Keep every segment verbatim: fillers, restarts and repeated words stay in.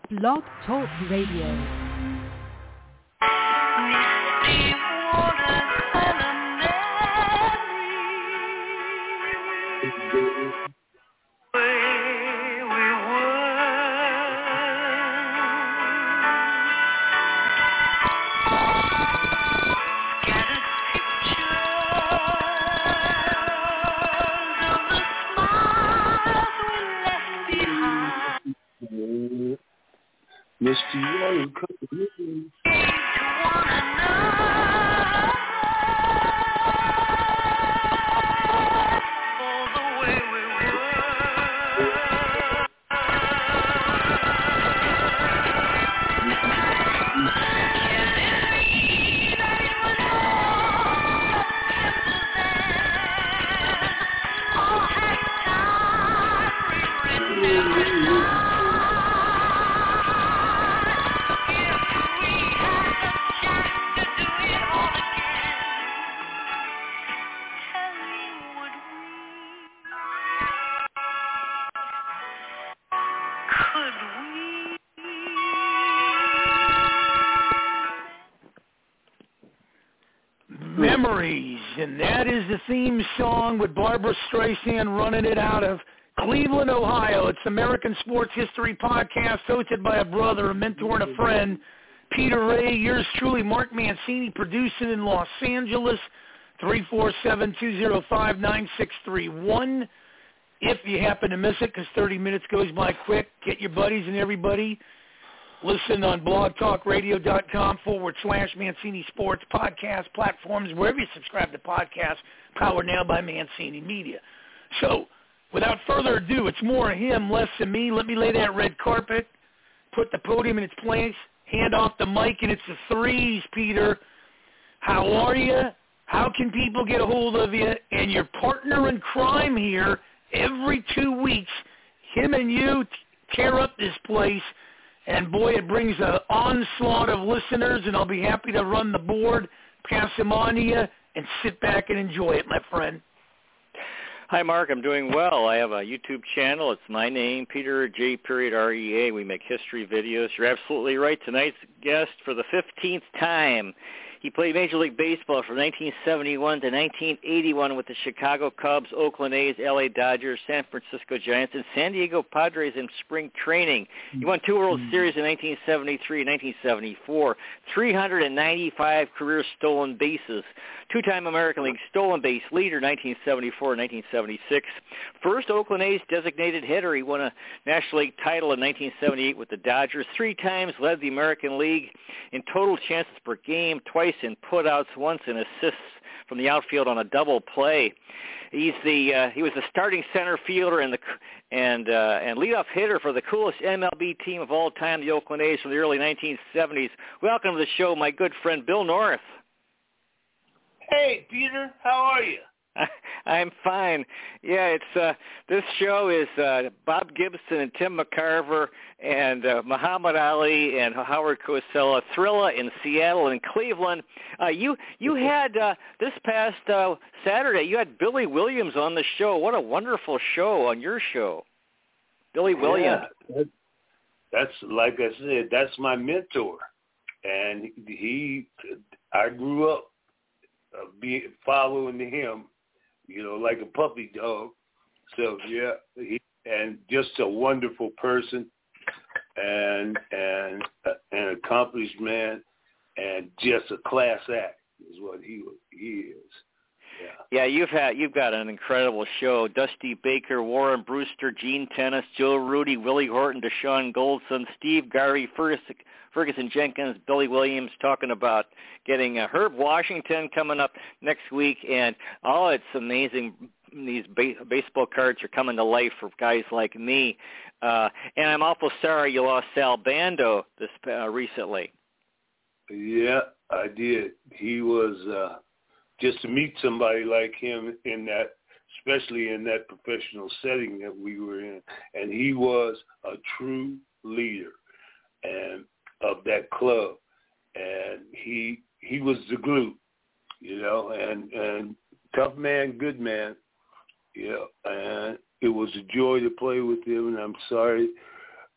Blog Talk Radio. Mister Young, come in. Memories, and that is the theme song with Barbara Streisand running it out of Cleveland, Ohio. It's American Sports History Podcast hosted by a brother, a mentor, and a friend, Peter Ray. Yours truly, Mark Mancini, producing in Los Angeles, three four seven, two zero five, nine six three one. If you happen to miss it, because thirty minutes goes by quick, get your buddies and everybody. Listen on blogtalkradio.com forward slash Mancini Sports podcast platforms, wherever you subscribe to podcasts, powered now by Mancini Media. So, without further ado, it's more of him, less of me. Let me lay that red carpet, put the podium in its place, hand off the mic, and it's the threes, Peter. How are you? How can people get a hold of you? And your partner in crime here, every two weeks, him and you tear up this place. And, boy, it brings an onslaught of listeners, and I'll be happy to run the board, pass them on to you, and sit back and enjoy it, my friend. Hi, Mark. I'm doing well. I have a YouTube channel. It's my name, Peter J. Period R E A. We make history videos. You're absolutely right. Tonight's guest for the fifteenth time. He played Major League Baseball from nineteen seventy-one to nineteen eighty-one with the Chicago Cubs, Oakland A's, L A Dodgers, San Francisco Giants, and San Diego Padres in spring training. He won two World Series in nineteen seventy-three and nineteen seventy-four, three hundred ninety-five career stolen bases, two-time American League stolen base leader nineteen seventy-four and nineteen seventy-six, first Oakland A's designated hitter. He won a National League title in nineteen seventy-eight with the Dodgers, three times led the American League in total chances per game, twice in putouts, once in assists from the outfield on a double play. He's the uh, he was the starting center fielder and the and uh, and leadoff hitter for the coolest M L B team of all time, the Oakland A's, from the early nineteen seventies. Welcome to the show, my good friend Bill North. Hey, Peter, how are you? I'm fine. Yeah, it's uh, this show is uh, Bob Gibson and Tim McCarver and uh, Muhammad Ali and Howard Cosell, Thrilla in Seattle and Cleveland. Uh, you you had uh, this past uh, Saturday. You had Billy Williams on the show. What a wonderful show on your show, Billy Williams. Yeah, that, that's like I said. That's my mentor, and he. I grew up uh, be, following him. You know, like a puppy dog. So yeah, he, and just a wonderful person, and and uh, an accomplished man, and just a class act is what he he is. Yeah. Yeah, you've had you've got an incredible show. Dusty Baker, Warren Brewster, Gene Tennis, Joe Rudy, Willie Horton, Deshaun Goldson, Steve Garvey, Ferguson, Ferguson Jenkins, Billy Williams, talking about getting uh, Herb Washington coming up next week, and oh, it's amazing. These ba- baseball cards are coming to life for guys like me. Uh, and I'm awful sorry you lost Sal Bando this uh, recently. Yeah, I did. He was. Uh, Just to meet somebody like him in that, especially in that professional setting that we were in, and he was a true leader and of that club, and he he was the glue, you know, and and tough man, good man, you know, and it was a joy to play with him, and I'm sorry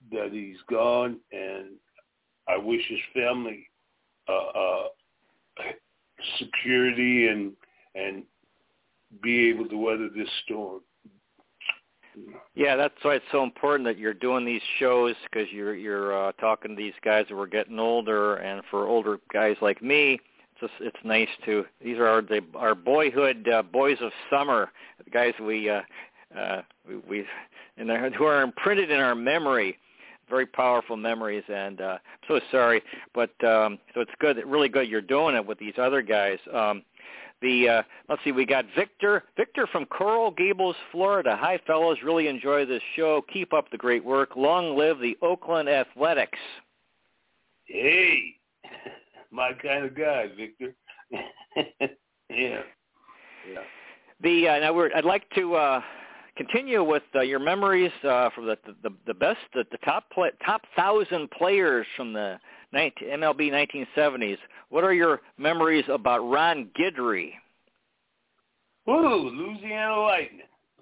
that he's gone, and I wish his family uh, uh, security and and be able to weather this storm. Yeah, that's why it's so important that you're doing these shows, because you're you're uh, talking to these guys who are getting older, and for older guys like me, it's just, it's nice to. These are our the, our boyhood uh, boys of summer, the guys we uh, uh, we, we and who are imprinted in our memory. Very powerful memories, and uh, I'm so sorry, but um, so it's good, really good you're doing it with these other guys. Um, the uh, let's see, we got Victor, Victor from Coral Gables, Florida. Hi, fellows, really enjoy this show. Keep up the great work. Long live the Oakland Athletics. Hey, my kind of guy, Victor. yeah, yeah. The uh, now we're, I'd like to. Uh, Continue with uh, your memories uh, from the, the the best, the, the top play, top thousand players from the M L B nineteen seventies. What are your memories about Ron Guidry? Ooh, Louisiana Lightning.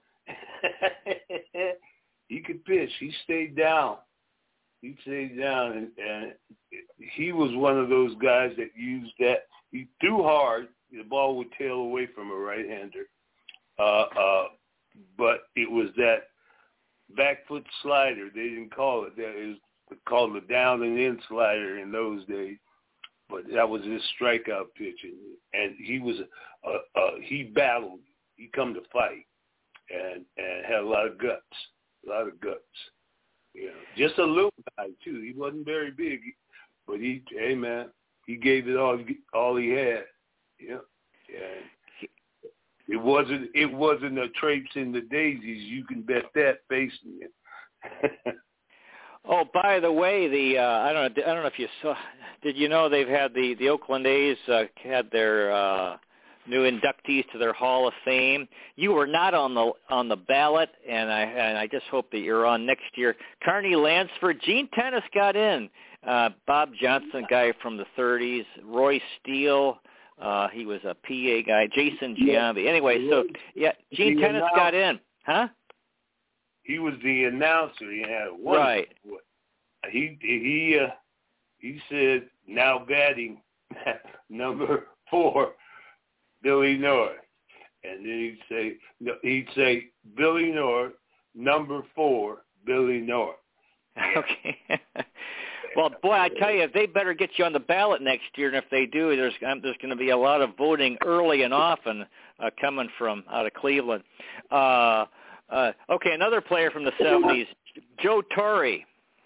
He could pitch. He stayed down. He stayed down, and, and he was one of those guys that used that. He threw hard. The ball would tail away from a right-hander. Uh, uh, But it was that back foot slider. They didn't call it that. It was called the down and in slider in those days. But that was his strikeout pitching, and he was uh, uh, he battled. He come to fight, and and had a lot of guts, a lot of guts. You know, just a little guy too. He wasn't very big, but he, hey man, he gave it all all he had. Yeah, and It wasn't. It wasn't a traipse in the daisies. You can bet that facing it. Oh, by the way, the uh, I don't know. I don't know if you saw. Did you know they've had the the Oakland A's uh, had their uh, new inductees to their Hall of Fame? You were not on the on the ballot, and I and I just hope that you're on next year. Carney Lansford, Gene Tennis got in. Uh, Bob Johnson, guy from the thirties. Roy Steele. Uh, he was a P A guy. Jason Giambi. Anyway, so, yeah, Gene Tennis got in. Huh? He was the announcer. He had a wonderful Right. voice. He, he, uh, he said, now batting number four, Billy North. And then he'd say, he'd say, Billy North, number four, Billy North. Okay. Well, boy, I tell you, they better get you on the ballot next year, and if they do, there's um, there's going to be a lot of voting early and often uh, coming from out of Cleveland. Uh, uh, okay, another player from the seventies, Joe Torre.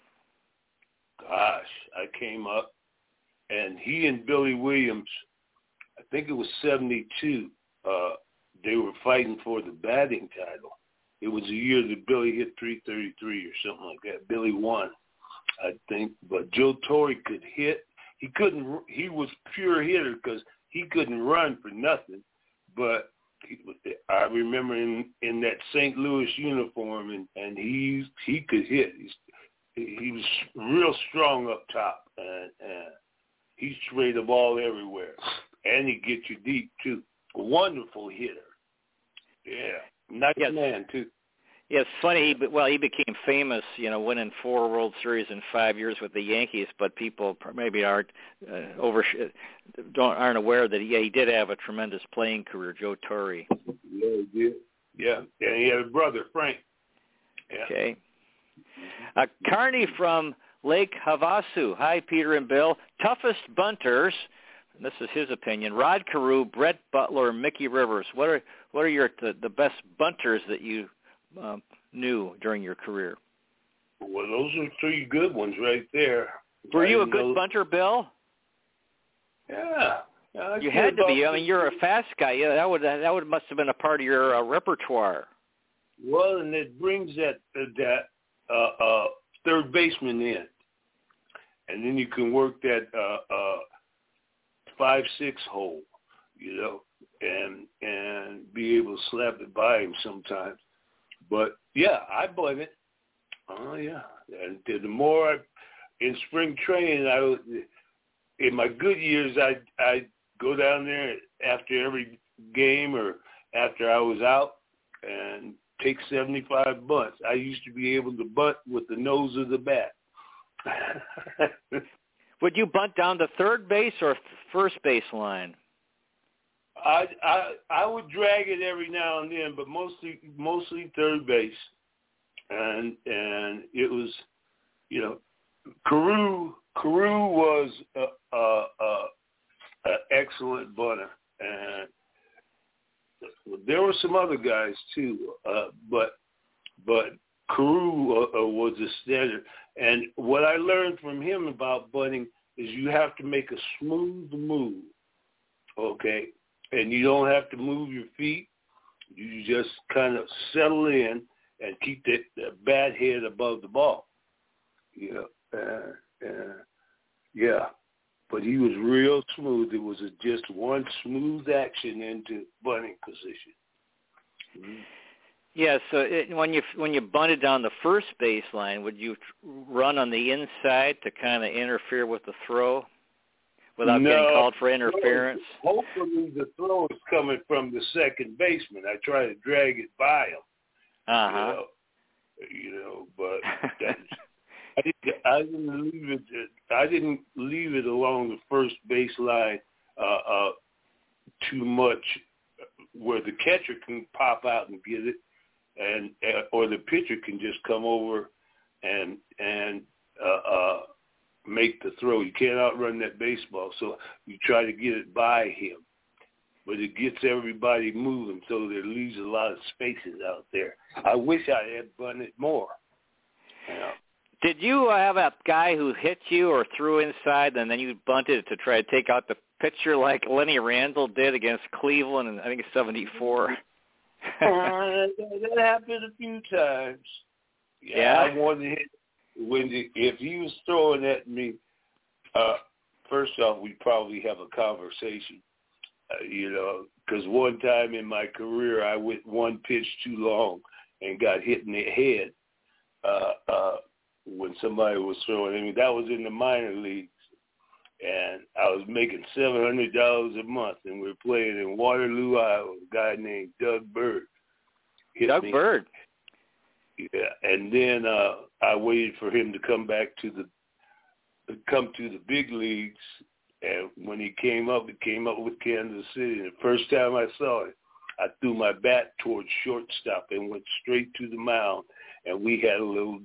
Gosh, I came up, and he and Billy Williams, I think it was seventy-two, uh, they were fighting for the batting title. It was a year that Billy hit three thirty-three or something like that. Billy won, I think, but Joe Torre could hit. He couldn't. He was pure hitter because he couldn't run for nothing. But he, I remember in, in that Saint Louis uniform, and, and he he could hit. He's, he was real strong up top, and, and he sprayed the ball everywhere, and he get you deep too. A wonderful hitter. Yeah, nice yes. man too. Yeah, it's funny. He, well, he became famous, you know, winning four World Series in five years with the Yankees. But people maybe aren't uh, over don't aren't aware that yeah, he did have a tremendous playing career, Joe Torre. Yeah, he did. Yeah, and he had a brother, Frank. Yeah. Okay. Uh, Carney from Lake Havasu. Hi, Peter and Bill. Toughest bunters. And this is his opinion. Rod Carew, Brett Butler, Mickey Rivers. What are what are your the, the best bunters that you Um, knew during your career? Well, those are three good ones right there. Were you a I good know. bunter, Bill? Yeah, yeah you had to be. I mean, you're a fast guy. Yeah, that would that would must have been a part of your uh, repertoire. Well, and it brings that uh, that uh, uh, third baseman in, and then you can work that uh, uh, five six hole, you know, and and be able to slap it by him sometimes. But yeah, I bunt it. Oh yeah, and the more I, in spring training, I would, in my good years, I I go down there after every game or after I was out and take seventy-five bunts. I used to be able to bunt with the nose of the bat. Would you bunt down to third base or first base line? I I I would drag it every now and then, but mostly mostly third base, and and it was, you know, Carew Carew was a, a, a, a excellent bunter, and there were some other guys too, uh, but but Carew uh, was a standard. And what I learned from him about bunting is you have to make a smooth move, okay? And you don't have to move your feet. You just kind of settle in and keep the, the bat head above the ball. You know, uh, uh, yeah. But he was real smooth. It was a, just one smooth action into bunting position. Mm-hmm. Yeah, so it, when you when you bunted down the first baseline, would you run on the inside to kind of interfere with the throw without no, getting called for interference? Hopefully the throw is coming from the second baseman. I try to drag it by him. Uh-huh. You know, you know but that's, I, didn't, I didn't leave it. I didn't leave it along the first baseline uh, uh, too much, where the catcher can pop out and get it. And uh, or the pitcher can just come over and and uh, uh, make the throw. You can't outrun that baseball, so you try to get it by him. But it gets everybody moving, so there leaves a lot of spaces out there. I wish I had bunted more. You know? Did you have a guy who hit you or threw inside, and then you bunted to try to take out the pitcher like Lenny Randall did against Cleveland in, I think, seventy-four? uh, that happened a few times. Yeah, yeah. I wanted to hit when the, if he was throwing at me. Uh, first off, we'd probably have a conversation, uh, you know, because one time in my career I went one pitch too long and got hit in the head uh, uh, when somebody was throwing at me. That was in the minor leagues. And I was making seven hundred dollars a month, and we were playing in Waterloo, Iowa. A guy named Doug Bird hit Doug me. Bird. Yeah, and then uh, I waited for him to come back to the come to the big leagues. And when he came up, he came up with Kansas City. And the first time I saw it, I threw my bat towards shortstop and went straight to the mound, and we had a little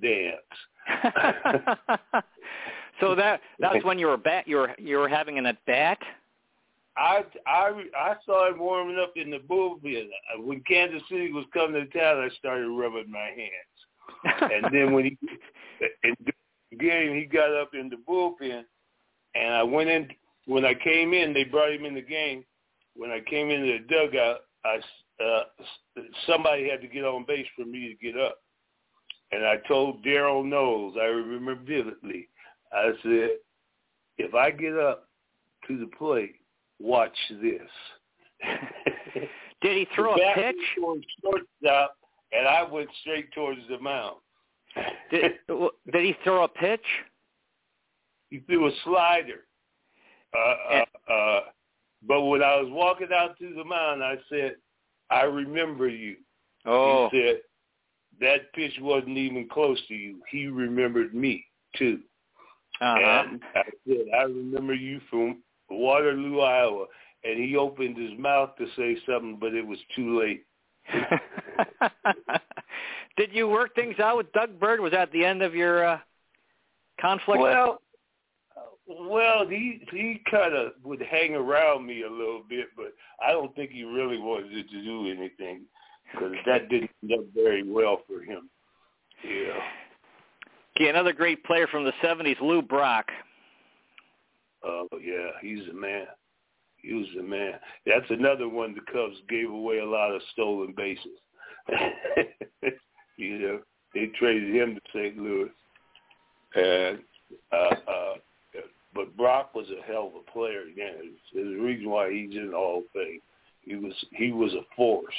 dance. So that that's when you were bat you were you were having an at bat. I I I saw him warming up in the bullpen. When Kansas City was coming to town, I started rubbing my hands. And then when he in the game, he got up in the bullpen, and I went in. When I came in, they brought him in the game. When I came into the dugout, I uh, somebody had to get on base for me to get up, and I told Darryl Knowles, I remember vividly. I said, if I get up to the plate, watch this. Did he throw a pitch? Shortstop, and I went straight towards the mound. Did, did he throw a pitch? He threw a slider. Uh, and, uh, uh, but when I was walking out to the mound, I said, I remember you. Oh. He said, that pitch wasn't even close to you. He remembered me, too. Uh-huh. And I said, I remember you from Waterloo, Iowa. And he opened his mouth to say something, but it was too late. Did you work things out with Doug Bird? Was that the end of your uh, conflict? Well, well, he he kind of would hang around me a little bit, but I don't think he really wanted to do anything because that didn't end up very well for him. Yeah. Okay, another great player from the seventies, Lou Brock. Oh, uh, yeah, he's a man. He was a man. That's another one the Cubs gave away a lot of stolen bases. You know, they traded him to Saint Louis. And, uh, uh, but Brock was a hell of a player. Again, there's a reason why he's in the Hall of Fame. He was he was a force.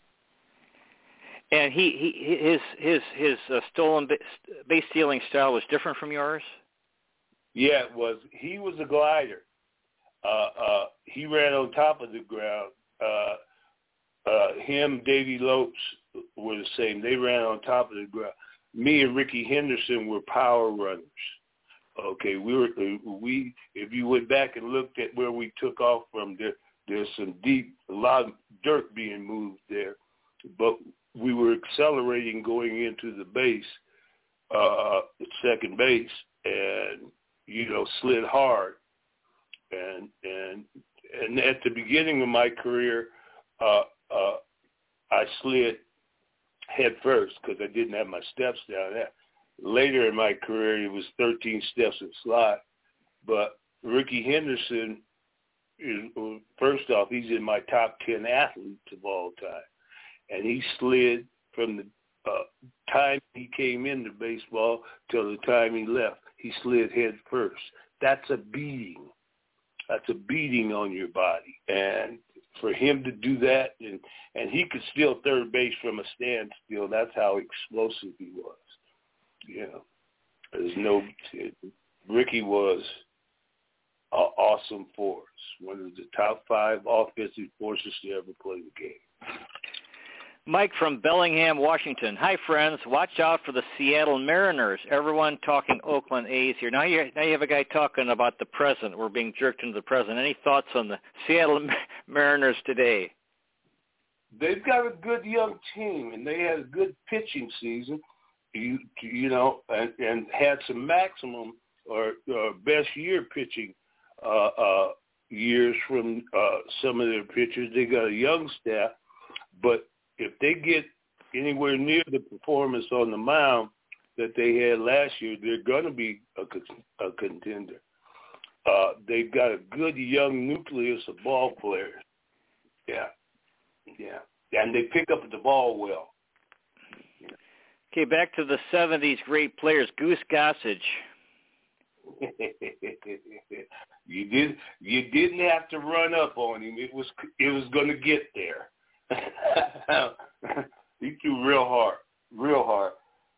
And he, he his his his uh, stolen base stealing style was different from yours? Yeah, it was. He was a glider. Uh, uh, he ran on top of the ground. Uh, uh, him, Davey Lopes were the same. They ran on top of the ground. Me and Ricky Henderson were power runners. Okay, we were we. If you went back and looked at where we took off from, there, there's some deep, a lot of dirt being moved there, but we were accelerating going into the base, uh, second base, and you know slid hard, and and and at the beginning of my career, uh, uh, I slid head first because I didn't have my steps down there. Later in my career, it was thirteen steps and slide. But Rickey Henderson is, first off, he's in my top ten athletes of all time. And he slid from the uh, time he came into baseball till the time he left. He slid head first. That's a beating. That's a beating on your body. And for him to do that, and, and he could steal third base from a standstill, that's how explosive he was. You know, there's no – Rickey was an awesome force, one of the top five offensive forces to ever play the game. Mike from Bellingham, Washington. Hi, friends. Watch out for the Seattle Mariners. Everyone talking Oakland A's here. Now you, now you have a guy talking about the present. We're being jerked into the present. Any thoughts on the Seattle Mariners today? They've got a good young team, and they had a good pitching season. You, you know, and, and had some maximum or, or best year pitching uh, uh, years from uh, some of their pitchers. They got a young staff, but if they get anywhere near the performance on the mound that they had last year, they're going to be a, a contender. Uh, they've got a good young nucleus of ball players. Yeah, yeah, and they pick up the ball well. Okay, back to the seventies great players, Goose Gossage. you did you didn't have to run up on him. It was it was going to get there. He threw real hard, real hard,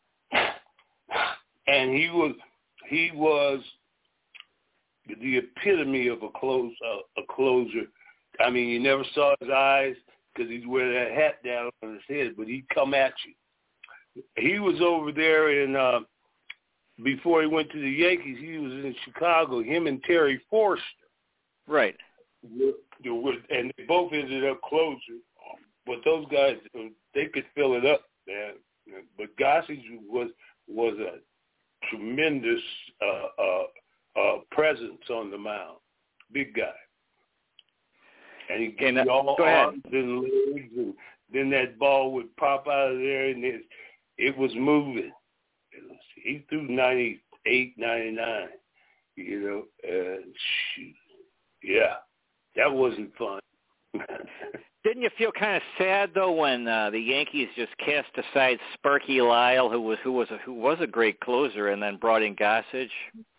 and he was he was the epitome of a close uh, a closer. I mean, you never saw his eyes because he'd wear that hat down on his head, but he'd come at you. He was over there in, uh, before he went to the Yankees, he was in Chicago, him and Terry Forster. Right. And they both ended up closers. But those guys, they could fill it up, man. But Gossage was was a tremendous uh, uh, uh, presence on the mound. Big guy. And he gave you all arms and legs, and then that ball would pop out of there, and it, it was moving. It was, he threw ninety-eight, ninety-nine, you know. And shoot, yeah, that wasn't fun. Didn't you feel kind of sad though when uh, the Yankees just cast aside Sparky Lyle, who was who was a, who was a great closer, and then brought in Gossage?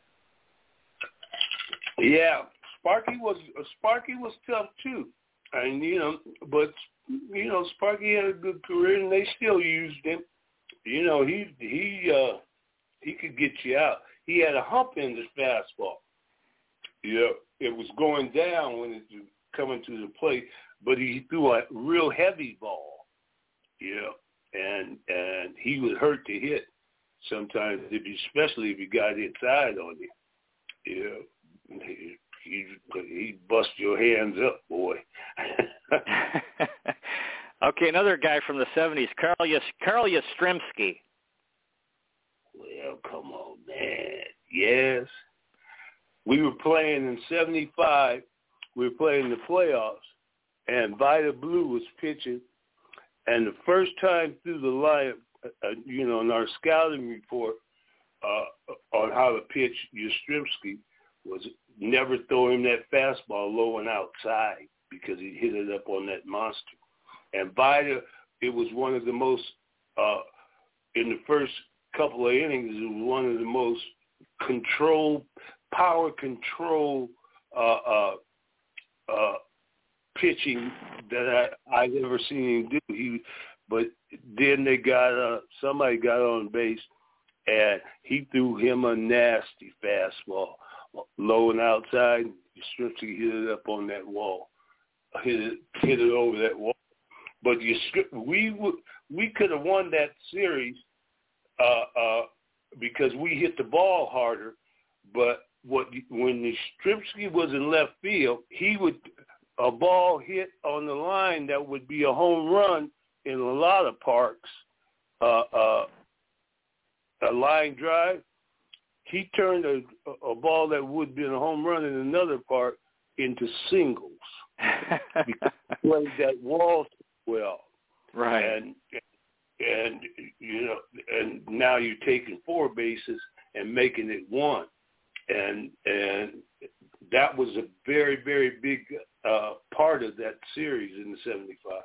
Yeah, Sparky was Sparky was tough too, and you know, but you know, Sparky had a good career, and they still used him. You know, he he uh, he could get you out. He had a hump in his fastball. You know, it was going down when it was coming to the plate, but he threw a real heavy ball. You know, and and he would hurt to hit sometimes, if you, especially if you got inside on you. You know, he he he bust your hands up, boy. Okay, another guy from the seventies, Carl Yas- Carl Yastrzemski. Well, come on, man. Yes. We were playing in seventy-five. We were playing the playoffs, and Vida Blue was pitching. And the first time through the line, uh, you know, in our scouting report uh, on how to pitch Yastrzemski was never throw him that fastball low and outside because he hit it up on that monster. And Vida, it was one of the most, uh, in the first couple of innings, it was one of the most control, power control uh, uh, uh, pitching that I, I've ever seen him do. He, but then they got, uh, somebody got on base, and he threw him a nasty fastball, low and outside. Yastrzemski hit it up on that wall, hit it, hit it over that wall. But you, we would, we could have won that series uh, uh, because we hit the ball harder. but what when Yastrzemski was in left field, he would a ball hit on the line that would be a home run in a lot of parks, uh, uh, a line drive. He turned a, a ball that would have been a home run in another park into singles because he played that wall well. Right. And and you know, and now you're taking four bases and making it one, and and that was a very very big uh, part of that series in the seventy-five.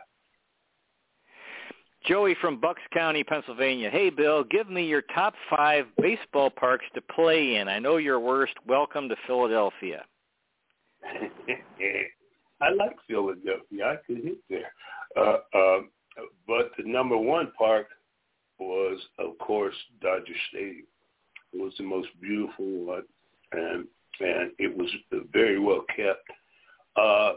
Joey from Bucks County, Pennsylvania. Hey, Bill, give me your top five baseball parks to play in. I know your worst. Welcome to Philadelphia. I like Philadelphia. I could hit there. Uh, uh, but the number one park was, of course, Dodger Stadium. It was the most beautiful one, and and it was very well kept. Uh,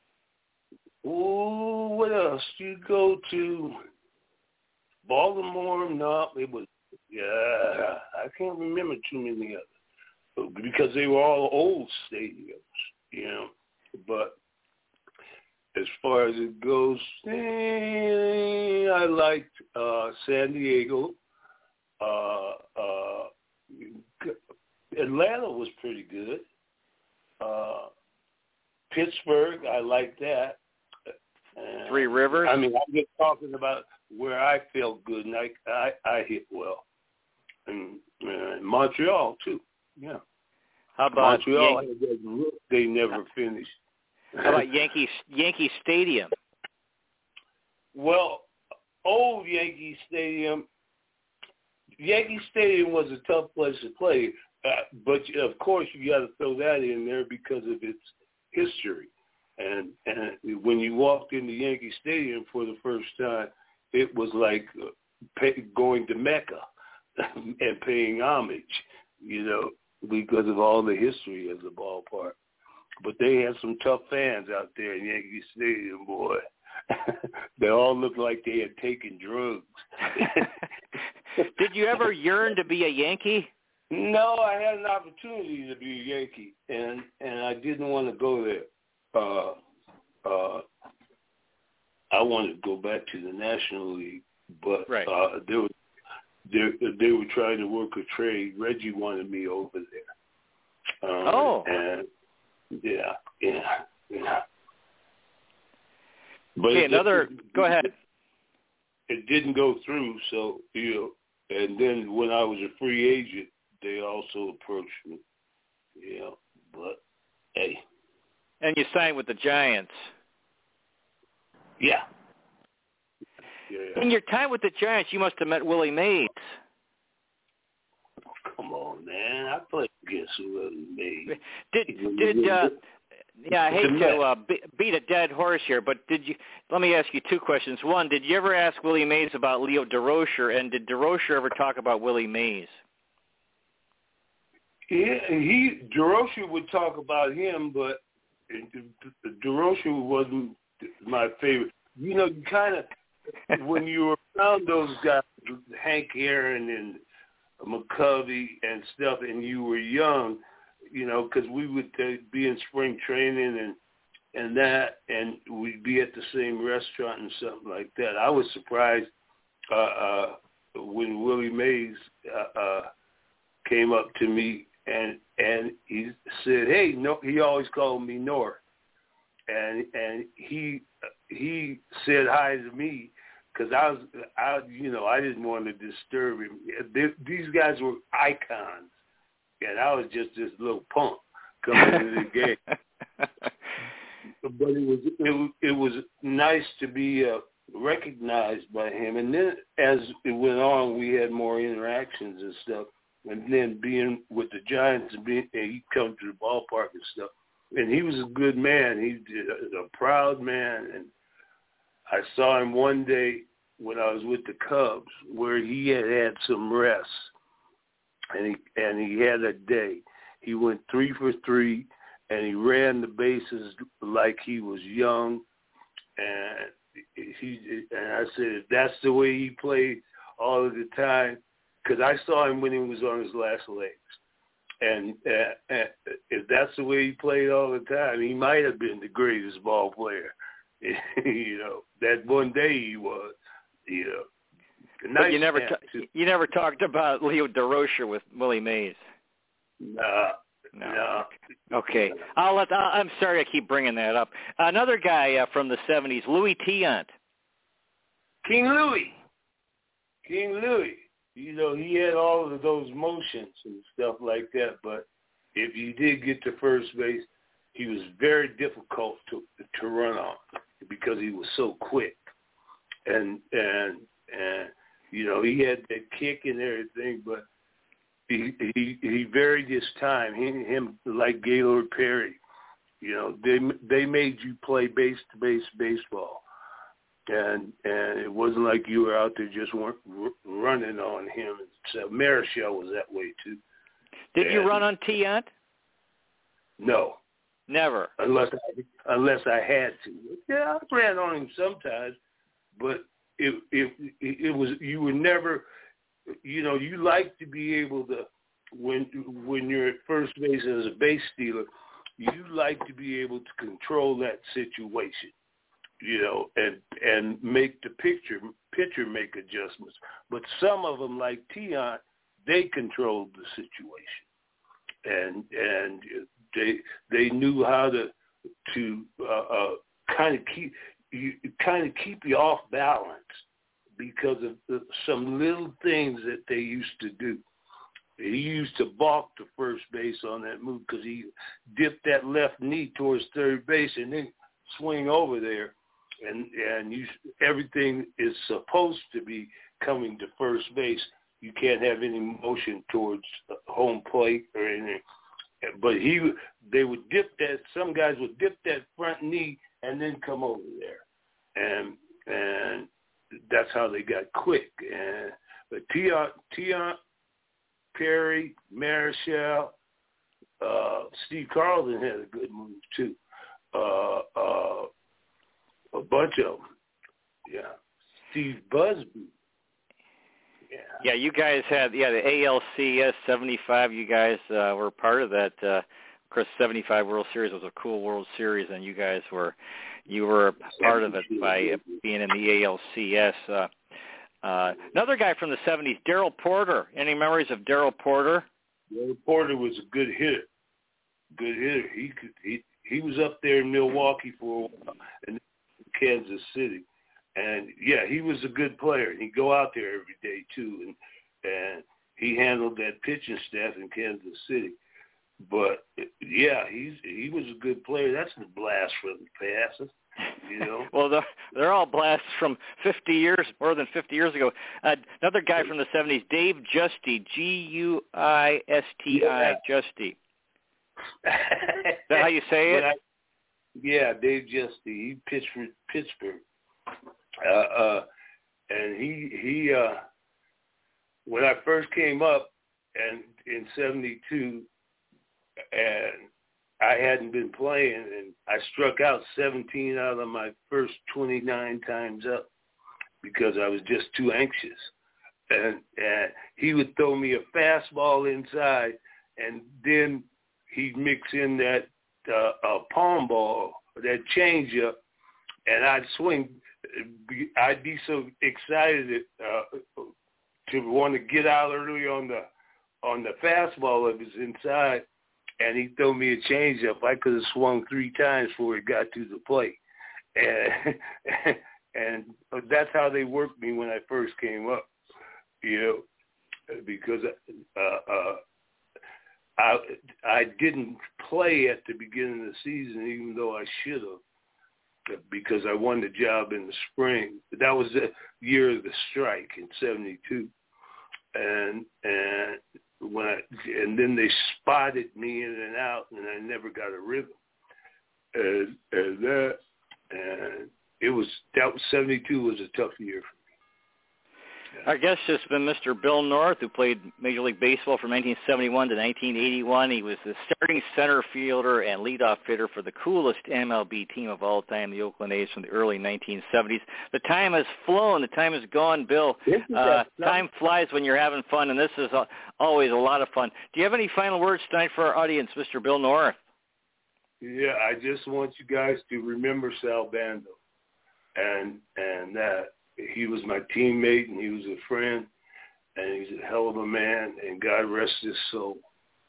ooh, what else? You go to Baltimore? No, it was, yeah, I can't remember too many others because they were all old stadiums, you know. But as far as it goes, eh, I liked uh, San Diego. Uh, uh, Atlanta was pretty good. Uh, Pittsburgh, I liked that. Uh, Three Rivers? I mean, I'm just talking about where I felt good, and I I, I hit well. And uh, Montreal, too, yeah. How about Montreal, Yan- had that look they never finished. How about Yankee Yankee Stadium? Well, old Yankee Stadium, Yankee Stadium was a tough place to play, uh, but of course you got to throw that in there because of its history. And and when you walked into Yankee Stadium for the first time, it was like uh, pay, going to Mecca and paying homage, you know, because of all the history of the ballpark. But they had some tough fans out there in Yankee Stadium, boy. They all looked like they had taken drugs. Did you ever yearn to be a Yankee? No, I had an opportunity to be a Yankee, and, and I didn't want to go there. Uh, uh, I wanted to go back to the National League, but right. uh, they were they, they were trying to work a trade. Reggie wanted me over there. Um, oh, and yeah, yeah, yeah. But okay, it, another. It, go ahead. It didn't go through, so you know. And then when I was a free agent, they also approached me. You know, but hey. And you signed with the Giants. Yeah. Yeah. In your time with the Giants, you must have met Willie Mays. Come on, man! I played against Willie Mays. Did did uh, yeah? I hate to uh, beat a dead horse here, but did you? Let me ask you two questions. One, did you ever ask Willie Mays about Leo DeRocher, and did DeRocher ever talk about Willie Mays? Yeah, he DeRocher would talk about him, but DeRocher wasn't my favorite. You know, you kind of when you were around those guys, Hank Aaron and McCovey and stuff, and you were young, you know, because we would uh, be in spring training and and that, and we'd be at the same restaurant and something like that. I was surprised uh, uh, when Willie Mays uh, uh, came up to me and and he said, "Hey, no," he always called me North, and and he he said hi to me. Because I was, I you know, I didn't want to disturb him. They, these guys were icons, and I was just this little punk coming into the game. But it was it, it was nice to be uh, recognized by him. And then as it went on, we had more interactions and stuff. And then being with the Giants and being, and he'd come to the ballpark and stuff. And he was a good man. He did a, a proud man. And I saw him one day when I was with the Cubs where he had had some rest, and he and he had a day. He went three for three, and he ran the bases like he was young. And he and I said, if that's the way he played all of the time, because I saw him when he was on his last legs, And uh, uh, if that's the way he played all the time, he might have been the greatest ball player. You know, that one day he was. You know, nice but you never t- you never talked about Leo DeRocher with Willie Mays. Nah, no. Nah. Okay, I'll let. I'll, I'm sorry I keep bringing that up. Another guy uh, from the seventies, Louis Tiant. King Louis. King Louis. You know, he had all of those motions and stuff like that, but if you did get to first base, he was very difficult to to run on because he was so quick. And, and, and you know, he had that kick and everything, but he he, he varied his time. He, him, like Gaylord Perry, you know, they they made you play base-to-base baseball. And and it wasn't like you were out there just weren't r- running on him. So Marichal was that way too. Did and you run on Tiant? No, never. Unless I, unless I had to. Yeah, I ran on him sometimes, but it it it was you were never. You know, you like to be able to when when you're at first base as a base stealer, you like to be able to control that situation. You know, and and make the picture pitcher make adjustments. But some of them, like Tiant, they controlled the situation, and and they they knew how to to uh, uh, kind of keep you kind of keep you off balance because of the, some little things that they used to do. He used to balk to first base on that move because he dipped that left knee towards third base and then swing over there. And and you, everything is supposed to be coming to first base. You can't have any motion towards home plate or anything. But he, they would dip that. Some guys would dip that front knee and then come over there, and and that's how they got quick. And but Tiant, Tiant, Perry, Marichal, uh, Steve Carlton had a good move too. Uh, uh, A bunch of them, yeah. Steve Busby, yeah. Yeah, you guys had yeah the A L C S seventy-five. You guys uh, were part of that. Uh, of course, seventy-five World Series was a cool World Series, and you guys were you were part of it by being in the A L C S. Uh, uh, another guy from the seventies, Darrell Porter. Any memories of Darrell Porter? Darrell Porter was a good hitter. Good hitter. He could he he was up there in Milwaukee for a while, and Kansas City, and yeah, he was a good player. He'd go out there every day too, and and he handled that pitching staff in Kansas City. But yeah, he's he was a good player. That's a blast from the past, you know. Well, they're, they're all blasts from fifty years, more than fifty years ago. Uh, another guy from the seventies, Dave Giusti, G U I S T I, yeah. Giusti. Is that how you say it? I, Yeah, Dave Giusti. He pitched for Pittsburgh, uh, uh, and he he uh, when I first came up, and in seventy-two, and I hadn't been playing, and I struck out seventeen out of my first twenty-nine times up because I was just too anxious, and and he would throw me a fastball inside, and then he'd mix in that. Uh, a palm ball, that changeup, and I'd swing. I'd be so excited uh, to want to get out early on the on the fastball if it's inside, and he'd throw me a changeup. I could have swung three times before it got to the plate, and and that's how they worked me when I first came up, you know, because uh, uh, I I didn't play at the beginning of the season, even though I should have, because I won the job in the spring. That was the year of the strike in seventy-two, and and when I, and then they spotted me in and out, and I never got a rhythm. And, and that and it was that was seventy-two was a tough year Our guest has been Mister Bill North, who played Major League Baseball from nineteen seventy-one to nineteen eighty-one. He was the starting center fielder and leadoff hitter for the coolest M L B team of all time, the Oakland A's, from the early nineteen seventies. The time has flown. The time has gone, Bill. Uh, time flies when you're having fun, and this is a, always a lot of fun. Do you have any final words tonight for our audience, Mister Bill North? Yeah, I just want you guys to remember Sal Bando, and and that he was my teammate, and he was a friend, and he's a hell of a man, and God rest his soul.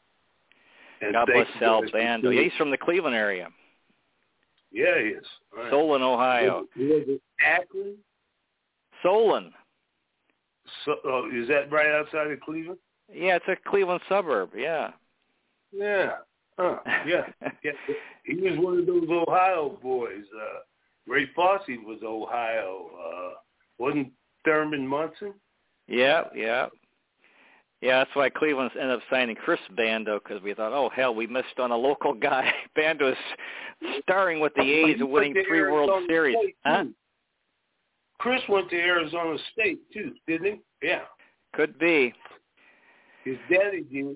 And God bless Sal Bando. Yeah, he's from the Cleveland area. Yeah, he is. Right. Solon, Ohio. Was it Akron? Solon. So, uh, is that right outside of Cleveland? Yeah, it's a Cleveland suburb, yeah. Yeah. Huh. Yeah. yeah. He was one of those Ohio boys. Uh, Ray Fosse was Ohio. Uh, wasn't Thurman Munson? Yeah, yeah. Yeah, that's why Cleveland ended up signing Chris Bando, because we thought, oh, hell, we missed on a local guy. Bando's starring with the A's and winning three Arizona World Series. State, huh? Chris went to Arizona State, too, didn't he? Yeah. Could be. His daddy did.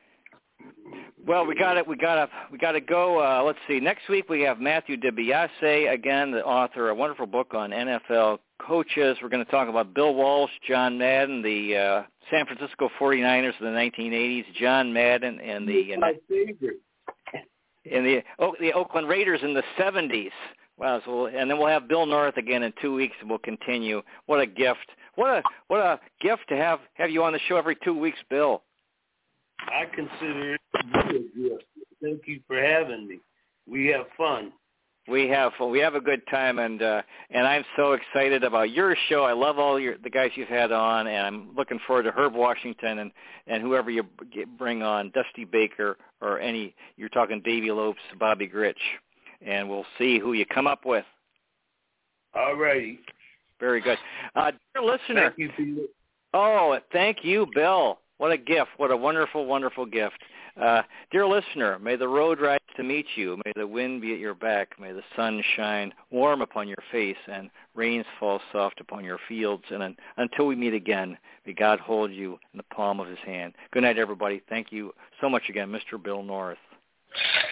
Well, we got it. We got to. We got to go. Uh, let's see. Next week we have Matthew DiBiase again, the author, a wonderful book on N F L coaches. We're going to talk about Bill Walsh, John Madden, the uh, San Francisco forty-niners in the nineteen eighties, John Madden, and the my favorite. in the oh, the Oakland Raiders in the seventies. Wow. So, and then we'll have Bill North again in two weeks, and we'll continue. What a gift! What a what a gift to have have you on the show every two weeks, Bill. I consider it a gift. Thank you for having me. We have fun. We have fun. We have a good time, and uh, and I'm so excited about your show. I love all your the guys you've had on, and I'm looking forward to Herb Washington and, and whoever you bring on, Dusty Baker or any. You're talking Davey Lopes, Bobby Grich, and we'll see who you come up with. All righty. Very good. Uh, dear listener. Thank you, Peter. Oh, thank you, Bill. What a gift. What a wonderful, wonderful gift. Uh, dear listener, may the road rise to meet you. May the wind be at your back. May the sun shine warm upon your face and rains fall soft upon your fields. And un- until we meet again, may God hold you in the palm of his hand. Good night, everybody. Thank you so much again, Mister Bill North.